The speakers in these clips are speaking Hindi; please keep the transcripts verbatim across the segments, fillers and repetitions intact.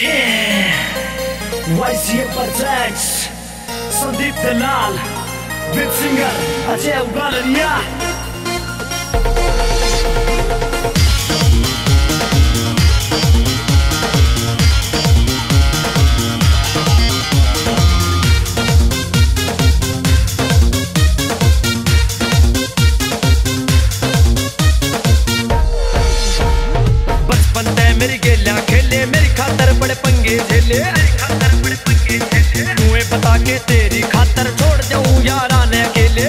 Yeah, Y C A presents Sandeep Dalal with singer Ajay Ugalania. मेरी गेलियां खेले मेरी खातर बड़े पंगे झेले तू बता के तेरी खातर छोड़ जाऊं यारा ने अकेले।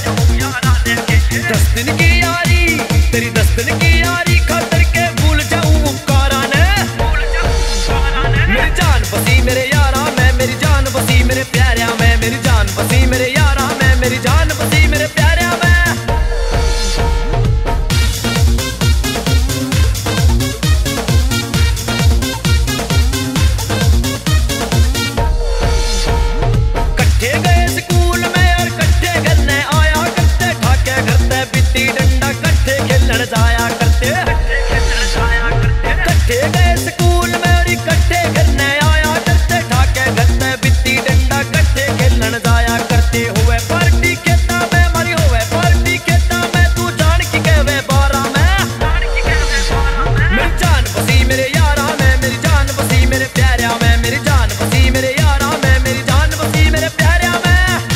दस दिन की यारी तेरी दस दिन की यारी खातर के भूल जाऊं उपकारा ने। मेरी जान बसी मेरे यारा मैं मेरी जान बसी मेरे प्यारा मैं मेरी जान बसी मेरे यारा मैं मेरी जान बसी मेरे प्यारा मैं। जाया करते कट्ठे गए स्कूल में और इकट्ठे करने आया करते ठाके घरते बित्ती डंडा कट्ठे खेलन जाया करते हुए पार्टी खेता में मरी हुए पार्टी खेता में तू जान की कहवे बारा में। मेरी जान बसी मेरे यारा में मेरी जान बसी मेरे प्यारा में मेरी जान बसी मेरे यारा में मेरी जान बसी मेरे प्यारा में।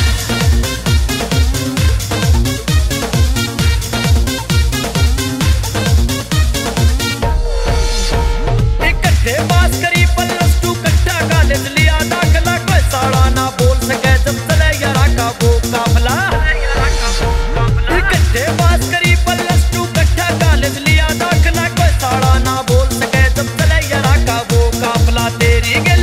पास करी प्लस टू कट्ठा कॉलेज लिया दाखला कोई साड़ा ना बोल सके जब चले यारा का वो काफला। इकट्ठे पास करी प्लस टू कट्ठा कॉलेज लिया दाखला कोई साड़ा ना बोल सके जब चले यारा का वो काफला। तेरी